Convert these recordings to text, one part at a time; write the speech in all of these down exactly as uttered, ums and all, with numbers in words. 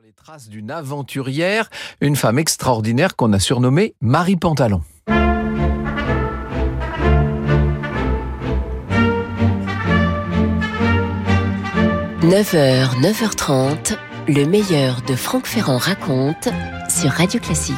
Les traces d'une aventurière, une femme extraordinaire qu'on a surnommée Marie Pantalon. neuf heures, neuf heures trente, le meilleur de Franck Ferrand raconte sur Radio Classique.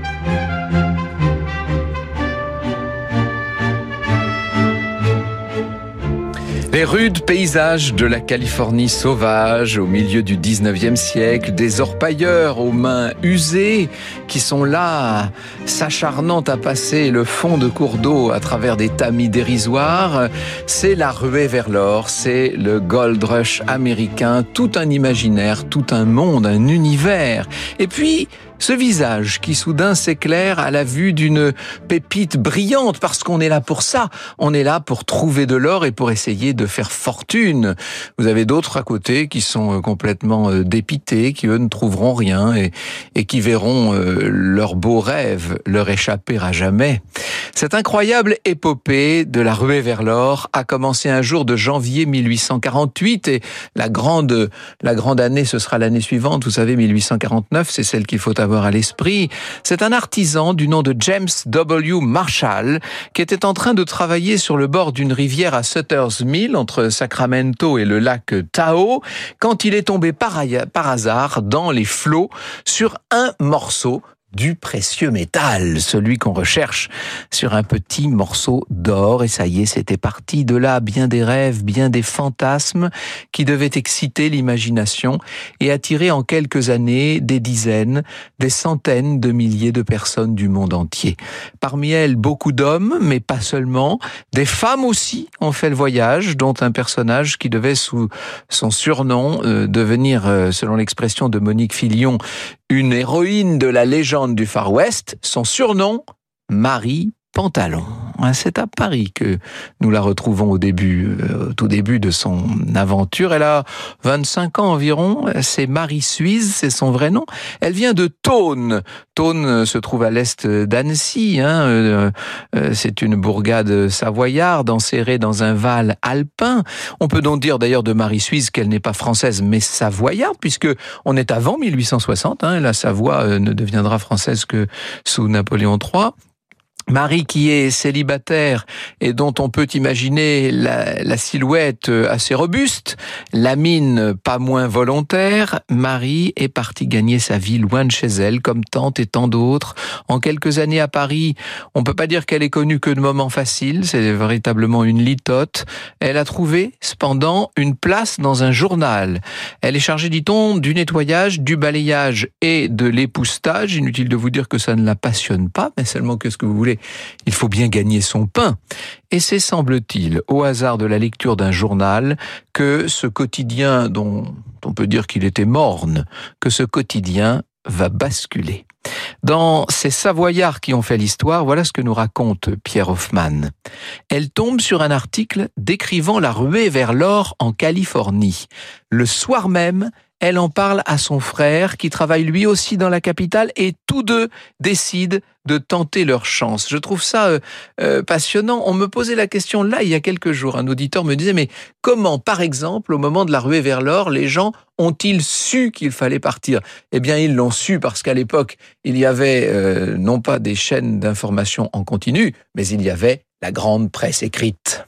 Les rudes paysages de la Californie sauvage au milieu du dix-neuvième siècle, des orpailleurs aux mains usées qui sont là, s'acharnant à passer le fond de cours d'eau à travers des tamis dérisoires, c'est la ruée vers l'or, c'est le gold rush américain, tout un imaginaire, tout un monde, un univers. Et puis, ce visage qui soudain s'éclaire à la vue d'une pépite brillante, parce qu'on est là pour ça. On est là pour trouver de l'or et pour essayer de faire fortune. Vous avez d'autres à côté qui sont complètement dépités, qui eux ne trouveront rien et, et qui verront euh, leurs beaux rêves leur échapper à jamais. Cette incroyable épopée de la ruée vers l'or a commencé un jour de janvier mille huit cent quarante-huit et la grande, la grande année, ce sera l'année suivante. Vous savez, mille huit cent quarante-neuf, c'est celle qu'il faut avoir à l'esprit. C'est un artisan du nom de James W. Marshall qui était en train de travailler sur le bord d'une rivière à Sutter's Mill entre Sacramento et le lac Tahoe quand il est tombé par, par hasard dans les flots sur un morceau du précieux métal, celui qu'on recherche, sur un petit morceau d'or. Et ça y est, c'était parti. De là, bien des rêves, bien des fantasmes qui devaient exciter l'imagination et attirer en quelques années des dizaines, des centaines de milliers de personnes du monde entier. Parmi elles, beaucoup d'hommes, mais pas seulement. Des femmes aussi ont fait le voyage, dont un personnage qui devait, sous son surnom, euh, devenir, euh, selon l'expression de Monique Filion, une héroïne de la légende du Far West, son surnom, Marie Pantalon. C'est à Paris que nous la retrouvons au début, au tout début de son aventure. Elle a vingt-cinq ans environ, c'est Marie Suisse, c'est son vrai nom. Elle vient de Thônes. Thônes se trouve à l'est d'Annecy, hein. C'est une bourgade savoyarde enserrée dans un val alpin. On peut donc dire d'ailleurs de Marie Suisse qu'elle n'est pas française mais savoyarde, puisque on est avant mille huit cent soixante, hein. La Savoie ne deviendra française que sous Napoléon trois. Marie qui est célibataire et dont on peut imaginer la, la silhouette assez robuste, la mine pas moins volontaire, Marie est partie gagner sa vie loin de chez elle, comme tant et tant d'autres. En quelques années à Paris, on peut pas dire qu'elle ait connu que de moments faciles, c'est véritablement une litote. Elle a trouvé, cependant, une place dans un journal. Elle est chargée, dit-on, du nettoyage, du balayage et de l'époussetage. Inutile de vous dire que ça ne la passionne pas, mais seulement que ce que vous voulez, il faut bien gagner son pain. Et c'est, semble-t-il, au hasard de la lecture d'un journal, que ce quotidien, dont on peut dire qu'il était morne, que ce quotidien va basculer. Dans ces Savoyards qui ont fait l'histoire, voilà ce que nous raconte Pierre Hoffmann. Elle tombe sur un article décrivant la ruée vers l'or en Californie. Le soir même, elle en parle à son frère qui travaille lui aussi dans la capitale et tous deux décident de tenter leur chance. Je trouve ça euh, euh, passionnant. On me posait la question là il y a quelques jours. Un auditeur me disait mais comment, par exemple, au moment de la ruée vers l'or, les gens ont-ils su qu'il fallait partir ? Eh bien, ils l'ont su parce qu'à l'époque, il y avait euh, non pas des chaînes d'information en continu, mais il y avait la grande presse écrite.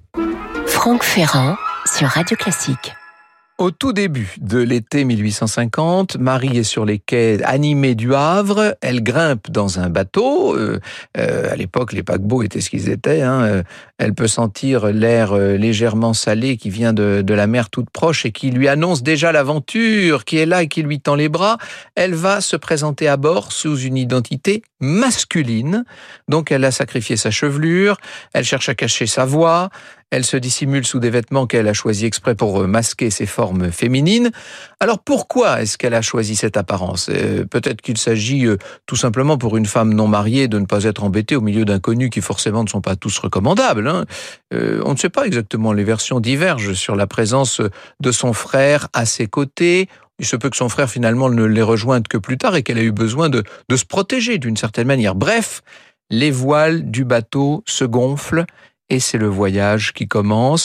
Franck Ferrand sur Radio Classique. Au tout début de l'été mille huit cent cinquante, Marie est sur les quais animés du Havre. Elle grimpe dans un bateau. Euh, euh, à l'époque, les paquebots étaient ce qu'ils étaient. Hein. Euh, elle peut sentir l'air euh, légèrement salé qui vient de, de la mer toute proche et qui lui annonce déjà l'aventure, qui est là et qui lui tend les bras. Elle va se présenter à bord sous une identité masculine. Donc, elle a sacrifié sa chevelure. Elle cherche à cacher sa voix. Elle se dissimule sous des vêtements qu'elle a choisis exprès pour masquer ses formes féminines. Alors pourquoi est-ce qu'elle a choisi cette apparence ? euh, Peut-être qu'il s'agit euh, tout simplement pour une femme non mariée de ne pas être embêtée au milieu d'inconnus qui forcément ne sont pas tous recommandables. Hein. Euh, on ne sait pas exactement, les versions divergent sur la présence de son frère à ses côtés. Il se peut que son frère finalement ne les rejoigne que plus tard et qu'elle a eu besoin de, de se protéger d'une certaine manière. Bref, les voiles du bateau se gonflent. Et c'est le voyage qui commence.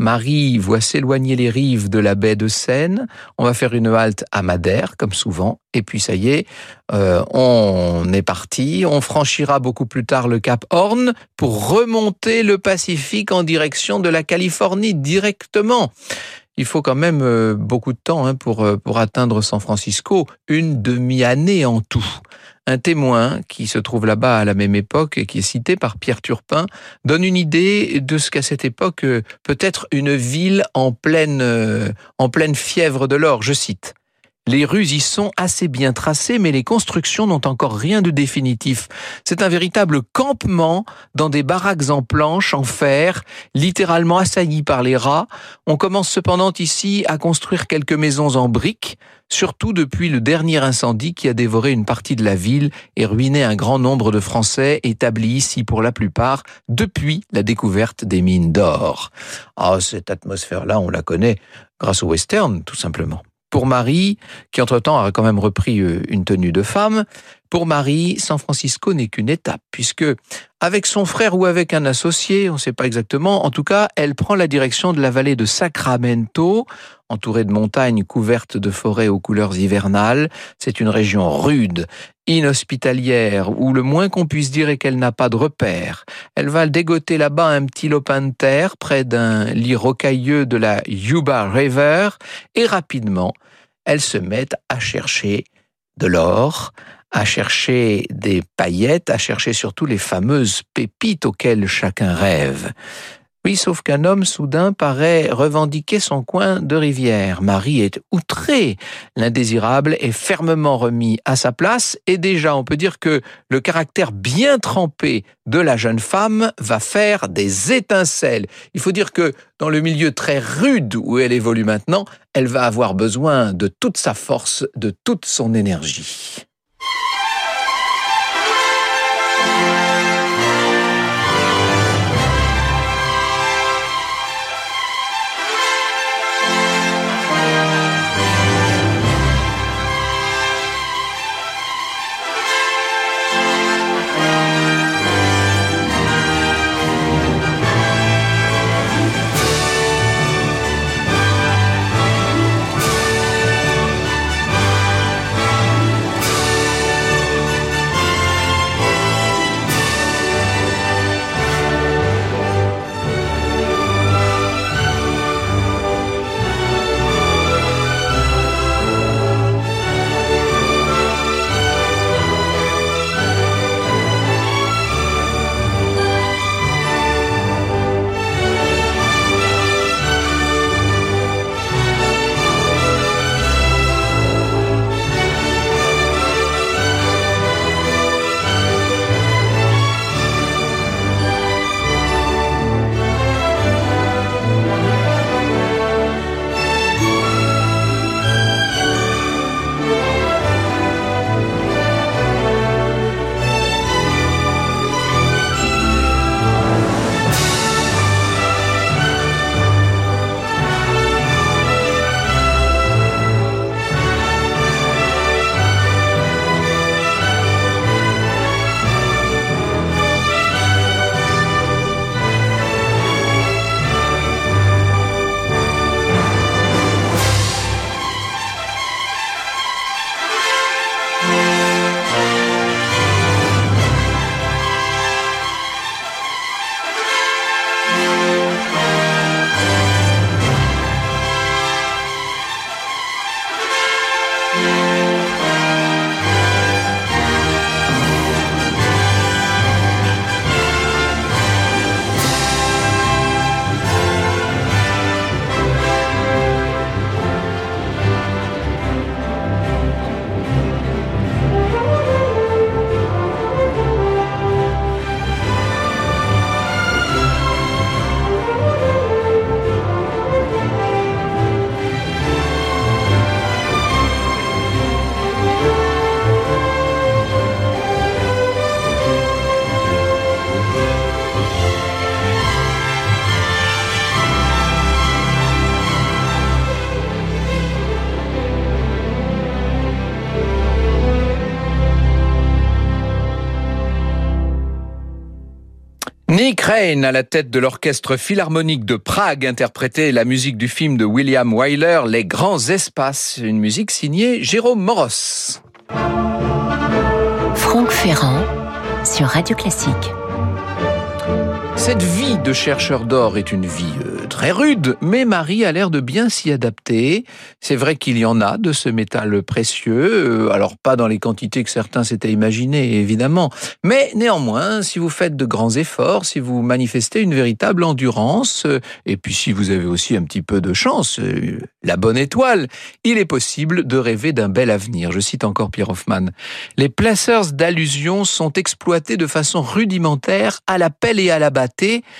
Marie voit s'éloigner les rives de la baie de Seine. On va faire une halte à Madère, comme souvent. Et puis ça y est, euh, on est parti. On franchira beaucoup plus tard le cap Horn pour remonter le Pacifique en direction de la Californie directement. Il faut quand même euh, beaucoup de temps hein, pour, euh, pour atteindre San Francisco, une demi-année en tout. Un témoin qui se trouve là-bas à la même époque et qui est cité par Pierre Turpin donne une idée de ce qu'à cette époque euh, peut être une ville en pleine, euh, en pleine fièvre de l'or. Je cite. Les rues y sont assez bien tracées, mais les constructions n'ont encore rien de définitif. C'est un véritable campement dans des baraques en planches, en fer, littéralement assaillies par les rats. On commence cependant ici à construire quelques maisons en briques, surtout depuis le dernier incendie qui a dévoré une partie de la ville et ruiné un grand nombre de Français établis ici pour la plupart depuis la découverte des mines d'or. Ah, cette atmosphère-là, on la connaît grâce au western, tout simplement. Pour Marie, qui entre-temps a quand même repris une tenue de femme, pour Marie, San Francisco n'est qu'une étape, puisque avec son frère ou avec un associé, on ne sait pas exactement, en tout cas, elle prend la direction de la vallée de Sacramento, entourée de montagnes couvertes de forêts aux couleurs hivernales. C'est une région rude, inhospitalière, où le moins qu'on puisse dire est qu'elle n'a pas de repères. Elle va dégoter là-bas un petit lopin de terre près d'un lit rocailleux de la Yuba River, et rapidement, elle se met à chercher de l'or, à chercher des paillettes, à chercher surtout les fameuses pépites auxquelles chacun rêve. Oui, sauf qu'un homme soudain paraît revendiquer son coin de rivière. Marie est outrée. L'indésirable est fermement remis à sa place et déjà on peut dire que le caractère bien trempé de la jeune femme va faire des étincelles. Il faut dire que dans le milieu très rude où elle évolue maintenant, elle va avoir besoin de toute sa force, de toute son énergie. Nick Rayne, à la tête de l'Orchestre Philharmonique de Prague, interprétait la musique du film de William Wyler, Les Grands Espaces, une musique signée Jérôme Moros. Franck Ferrand sur Radio Classique. Cette vie de chercheur d'or est une vie euh, très rude, mais Marie a l'air de bien s'y adapter. C'est vrai qu'il y en a de ce métal précieux, euh, alors pas dans les quantités que certains s'étaient imaginées, évidemment, mais néanmoins, si vous faites de grands efforts, si vous manifestez une véritable endurance, euh, et puis si vous avez aussi un petit peu de chance, euh, la bonne étoile, il est possible de rêver d'un bel avenir. Je cite encore Pierre Hoffmann. Les placeurs d'allusions sont exploités de façon rudimentaire à la pelle et à la batte,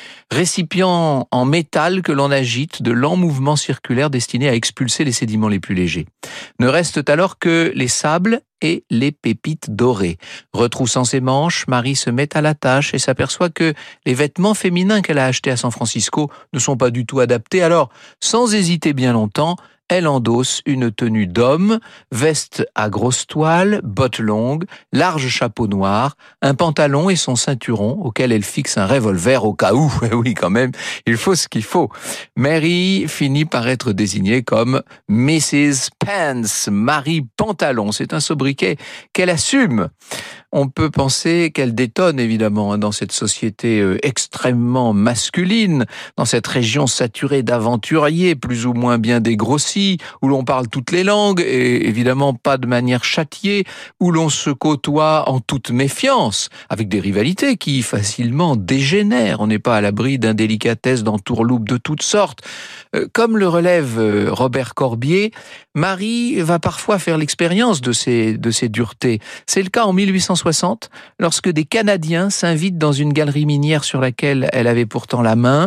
récipient en métal que l'on agite, de lents mouvements circulaires destinés à expulser les sédiments les plus légers. Ne restent alors que les sables et les pépites dorées. Retroussant ses manches, Marie se met à la tâche et s'aperçoit que les vêtements féminins qu'elle a achetés à San Francisco ne sont pas du tout adaptés. Alors, sans hésiter bien longtemps, elle endosse une tenue d'homme, veste à grosse toile, bottes longues, large chapeau noir, un pantalon et son ceinturon auquel elle fixe un revolver au cas où. Oui, quand même, il faut ce qu'il faut. Mary finit par être désignée comme missus Pants, Marie Pantalon. C'est un sobriquet qu'elle assume. On peut penser qu'elle détonne évidemment dans cette société extrêmement masculine, dans cette région saturée d'aventuriers plus ou moins bien dégrossis, où l'on parle toutes les langues et évidemment pas de manière châtiée, où l'on se côtoie en toute méfiance, avec des rivalités qui facilement dégénèrent. On n'est pas à l'abri d'indélicatesses, d'entourloupes de toutes sortes. Comme le relève Robert Corbier, Marie va parfois faire l'expérience de ces, de ces duretés. C'est le cas en mille huit cent soixante, lorsque des Canadiens s'invitent dans une galerie minière sur laquelle elle avait pourtant la main.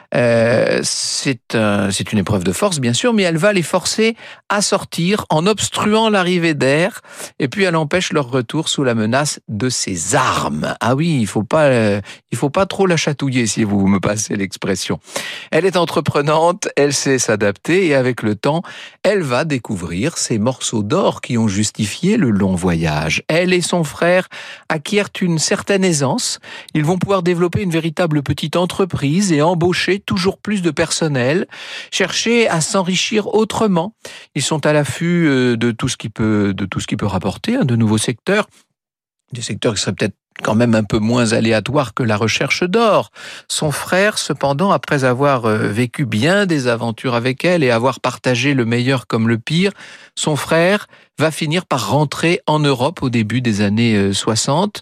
Euh, c'est, un, c'est une épreuve de force, bien sûr, mais elle va les forcer à sortir en obstruant l'arrivée d'air, et puis elle empêche leur retour sous la menace de ses armes. Ah oui, il faut pas, euh, il faut pas trop la chatouiller, si vous me passez l'expression. Elle est entreprenante, elle sait s'adapter, et avec le temps, elle va découvrir ces morceaux d'or qui ont justifié le long voyage. Elle et son frère acquièrent une certaine aisance. Ils vont pouvoir développer une véritable petite entreprise et embaucher toujours plus de personnel, chercher à s'enrichir autrement. Ils sont à l'affût de tout ce qui peut, de tout ce qui peut rapporter, hein, de nouveaux secteurs, des secteurs qui seraient peut-être quand même un peu moins aléatoires que la recherche d'or. Son frère, cependant, après avoir vécu bien des aventures avec elle et avoir partagé le meilleur comme le pire, son frère va finir par rentrer en Europe au début des années soixante.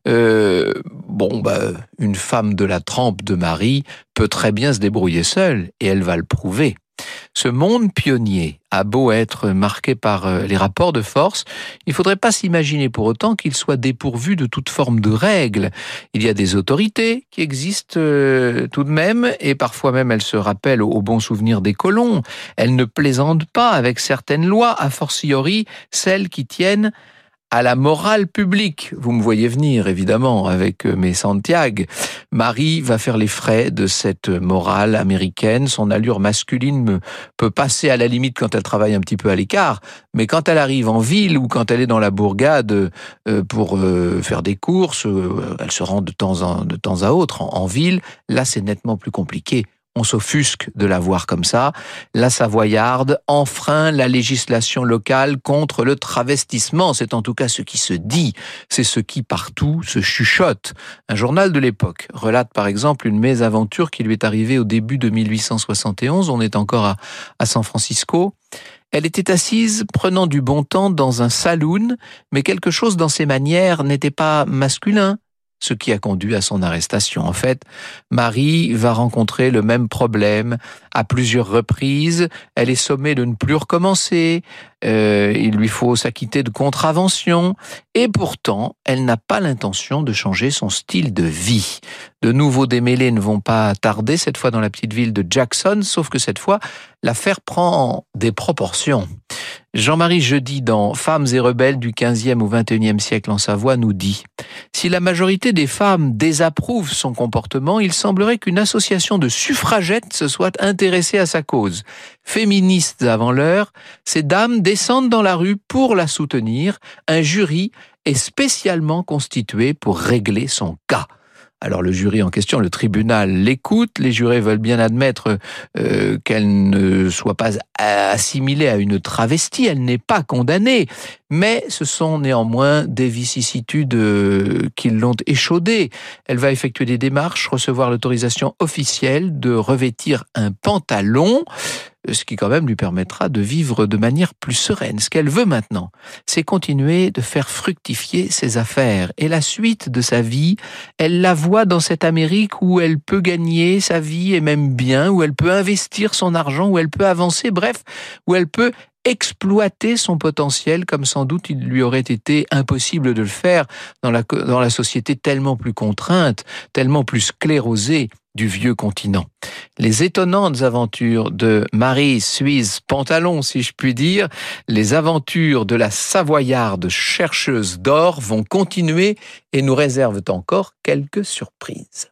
Euh, bon, bah, une femme de la trempe de Marie peut très bien se débrouiller seule, et elle va le prouver. Ce monde pionnier a beau être marqué par les rapports de force, il ne faudrait pas s'imaginer pour autant qu'il soit dépourvu de toute forme de règles. Il y a des autorités qui existent euh, tout de même, et parfois même elles se rappellent au bon souvenir des colons. Elles ne plaisantent pas avec certaines lois, a fortiori celles qui tiennent à la morale publique. Vous me voyez venir, évidemment, avec mes Santiago. Marie va faire les frais de cette morale américaine. Son allure masculine peut passer à la limite quand elle travaille un petit peu à l'écart, mais quand elle arrive en ville ou quand elle est dans la bourgade pour faire des courses, elle se rend de temps, en, de temps à autre en, en ville, là c'est nettement plus compliqué. On s'offusque de la voir comme ça. La Savoyarde enfreint la législation locale contre le travestissement. C'est en tout cas ce qui se dit. C'est ce qui partout se chuchote. Un journal de l'époque relate par exemple une mésaventure qui lui est arrivée au début de mille huit cent soixante et onze. On est encore à, à San Francisco. Elle était assise, prenant du bon temps dans un saloon, mais quelque chose dans ses manières n'était pas masculin, ce qui a conduit à son arrestation. En fait, Marie va rencontrer le même problème à plusieurs reprises. Elle est sommée de ne plus recommencer. Euh, il lui faut s'acquitter de contraventions. Et pourtant, elle n'a pas l'intention de changer son style de vie. De nouveaux démêlés ne vont pas tarder, cette fois dans la petite ville de Jackson, sauf que cette fois, l'affaire prend des proportions. Jean-Marie Jeudi, dans Femmes et rebelles du quinzième au vingt et unième siècle en Savoie, nous dit « Si la majorité des femmes désapprouvent son comportement, il semblerait qu'une association de suffragettes se soit intéressée à sa cause. Féministes avant l'heure, ces dames descendent dans la rue pour la soutenir. Un jury est spécialement constitué pour régler son cas. » Alors le jury en question, le tribunal, l'écoute. Les jurés veulent bien admettre euh, qu'elle ne soit pas assimilée à une travestie, elle n'est pas condamnée. Mais ce sont néanmoins des vicissitudes euh, qui l'ont échaudée. Elle va effectuer des démarches, recevoir l'autorisation officielle de revêtir un pantalon, ce qui quand même lui permettra de vivre de manière plus sereine. Ce qu'elle veut maintenant, c'est continuer de faire fructifier ses affaires. Et la suite de sa vie, elle la voit dans cette Amérique où elle peut gagner sa vie et même bien, où elle peut investir son argent, où elle peut avancer, bref, où elle peut exploiter son potentiel comme sans doute il lui aurait été impossible de le faire dans la, dans la société tellement plus contrainte, tellement plus sclérosée du vieux continent. Les étonnantes aventures de Marie Suisse Pantalon, si je puis dire, les aventures de la Savoyarde chercheuse d'or vont continuer et nous réservent encore quelques surprises.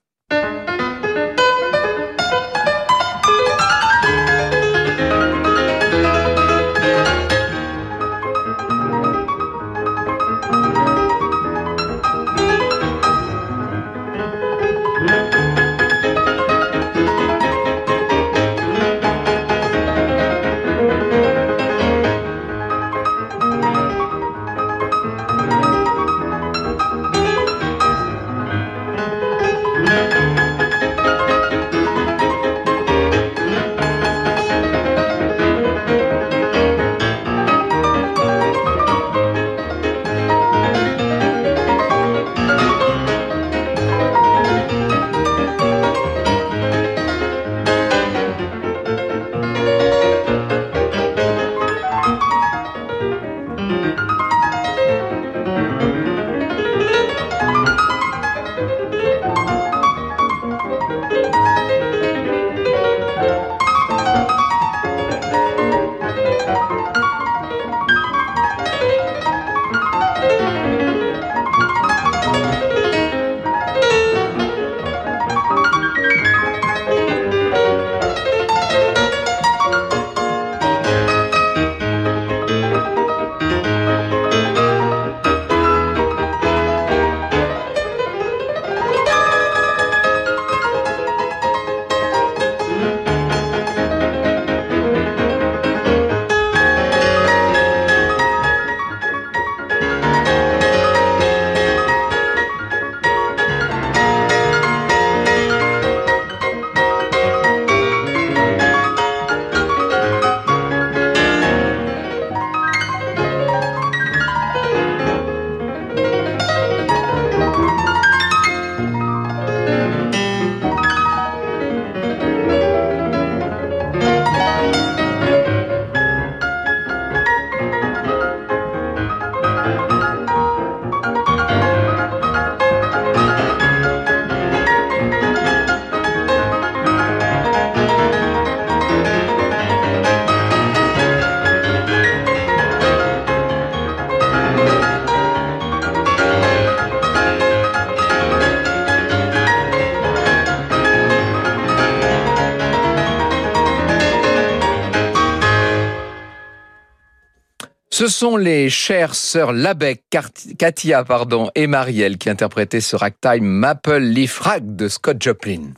Ce sont les chères sœurs Labec, Katia pardon, et Marielle qui interprétaient ce ragtime Maple Leaf Rag de Scott Joplin.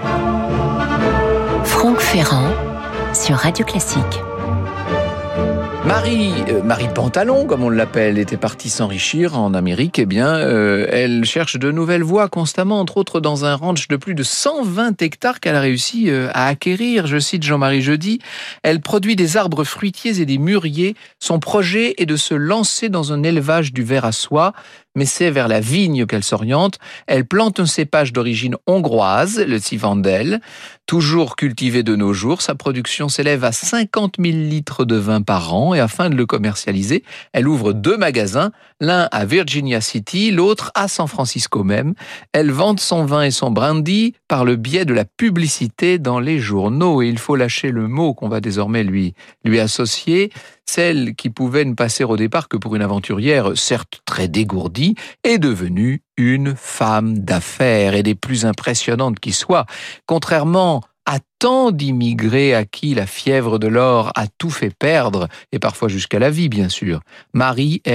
Franck Ferrand sur Radio Classique. Marie, euh, Marie Pantalon, comme on l'appelle, était partie s'enrichir en Amérique. Eh bien, euh, elle cherche de nouvelles voies constamment, entre autres dans un ranch de plus de cent vingt hectares qu'elle a réussi euh, à acquérir. Je cite Jean-Marie Jeudi. Elle produit des arbres fruitiers et des mûriers. Son projet est de se lancer dans un élevage du ver à soie, mais c'est vers la vigne qu'elle s'oriente. Elle plante un cépage d'origine hongroise, le Zinfandel, toujours cultivé de nos jours. Sa production s'élève à cinquante mille litres de vin par an et afin de le commercialiser, elle ouvre deux magasins, l'un à Virginia City, l'autre à San Francisco même. Elle vend son vin et son brandy par le biais de la publicité dans les journaux. Et il faut lâcher le mot qu'on va désormais lui, lui associer. Celle qui pouvait ne passer au départ que pour une aventurière, certes très dégourdie, est devenue une femme d'affaires et des plus impressionnantes qui soient. Contrairement à tant d'immigrés à qui la fièvre de l'or a tout fait perdre, et parfois jusqu'à la vie bien sûr, Marie, elle,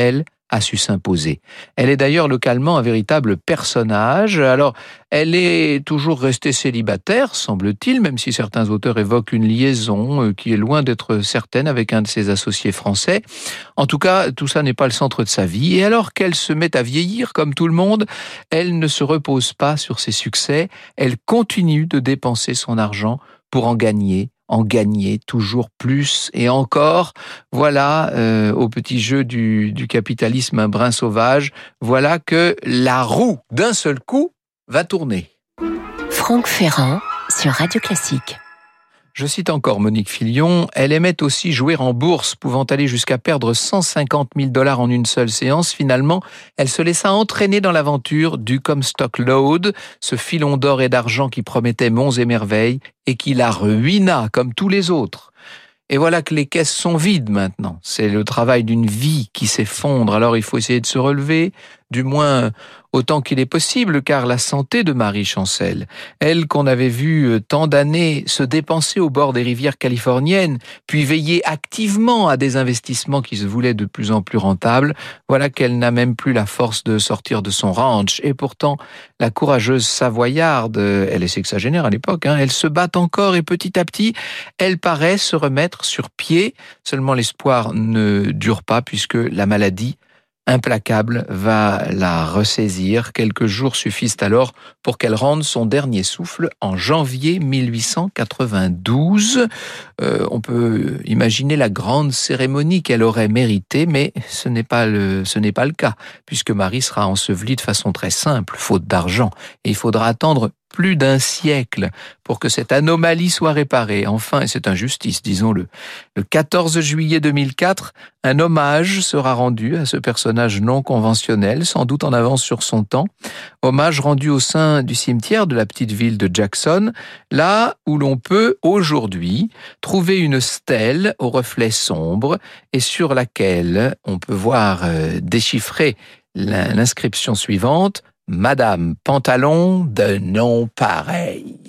a su s'imposer. Elle est d'ailleurs localement un véritable personnage. Alors, elle est toujours restée célibataire, semble-t-il, même si certains auteurs évoquent une liaison qui est loin d'être certaine avec un de ses associés français. En tout cas, tout ça n'est pas le centre de sa vie. Et alors qu'elle se met à vieillir, comme tout le monde, elle ne se repose pas sur ses succès. Elle continue de dépenser son argent pour en gagner, en gagner toujours plus et encore. Voilà, euh, au petit jeu du, du capitalisme un brin sauvage, voilà que la roue, d'un seul coup, va tourner. Franck Ferrand sur Radio Classique. Je cite encore Monique Filion, elle aimait aussi jouer en bourse, pouvant aller jusqu'à perdre cent cinquante mille dollars en une seule séance. Finalement, elle se laissa entraîner dans l'aventure du Comstock Lode, ce filon d'or et d'argent qui promettait monts et merveilles et qui la ruina comme tous les autres. Et voilà que les caisses sont vides maintenant. C'est le travail d'une vie qui s'effondre. Alors il faut essayer de se relever, du moins autant qu'il est possible, car la santé de Marie chancelle. Elle qu'on avait vu tant d'années se dépenser au bord des rivières californiennes, puis veiller activement à des investissements qui se voulaient de plus en plus rentables, voilà qu'elle n'a même plus la force de sortir de son ranch. Et pourtant, la courageuse Savoyarde, elle est sexagénaire à l'époque, hein, elle se bat encore et petit à petit, elle paraît se remettre sur pied. Seulement l'espoir ne dure pas puisque la maladie implacable va la ressaisir. Quelques jours suffisent alors pour qu'elle rende son dernier souffle en janvier mille huit cent quatre-vingt-douze. Euh, on peut imaginer la grande cérémonie qu'elle aurait méritée, mais ce n'est pas le, ce n'est pas le cas, puisque Marie sera ensevelie de façon très simple, faute d'argent. Et il faudra attendre plus d'un siècle pour que cette anomalie soit réparée. Enfin, et c'est injustice, disons-le. Le quatorze juillet deux mille quatre, un hommage sera rendu à ce personnage non conventionnel, sans doute en avance sur son temps. Hommage rendu au sein du cimetière de la petite ville de Jackson, là où l'on peut aujourd'hui trouver une stèle au reflet sombre et sur laquelle on peut voir euh, déchiffrer l'inscription suivante: Madame Pantalon de nom pareil.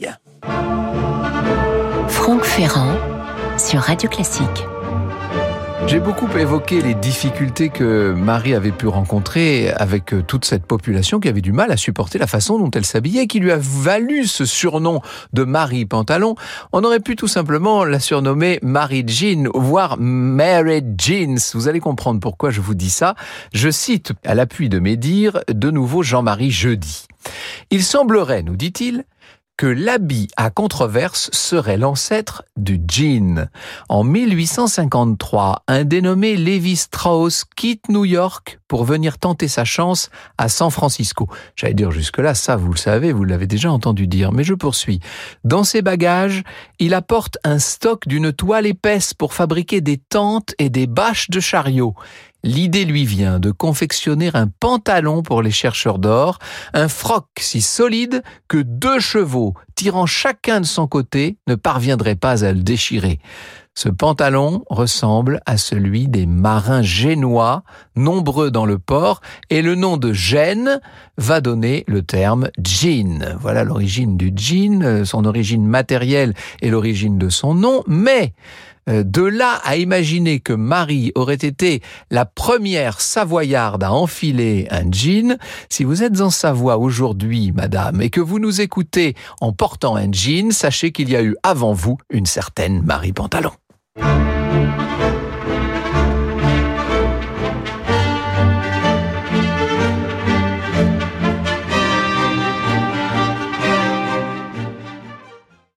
Franck Ferrand sur Radio Classique. J'ai beaucoup évoqué les difficultés que Marie avait pu rencontrer avec toute cette population qui avait du mal à supporter la façon dont elle s'habillait, qui lui a valu ce surnom de Marie Pantalon. On aurait pu tout simplement la surnommer Marie Jean, voire Mary Jeans. Vous allez comprendre pourquoi je vous dis ça. Je cite, à l'appui de mes dires, de nouveau Jean-Marie Jeudi. Il semblerait, nous dit-il, que l'habit à controverse serait l'ancêtre du jean. En mille huit cent cinquante-trois, un dénommé Levi Strauss quitte New York pour venir tenter sa chance à San Francisco. J'allais dire jusque-là, ça vous le savez, vous l'avez déjà entendu dire, mais je poursuis. Dans ses bagages, il apporte un stock d'une toile épaisse pour fabriquer des tentes et des bâches de chariots. L'idée lui vient de confectionner un pantalon pour les chercheurs d'or, un froc si solide que deux chevaux, tirant chacun de son côté, ne parviendraient pas à le déchirer. Ce pantalon ressemble à celui des marins génois, nombreux dans le port, et le nom de Gênes va donner le terme jean. Voilà l'origine du jean, son origine matérielle et l'origine de son nom, mais de là à imaginer que Marie aurait été la première Savoyarde à enfiler un jean, si vous êtes en Savoie aujourd'hui, madame, et que vous nous écoutez en portant un jean, sachez qu'il y a eu avant vous une certaine Marie Pantalon.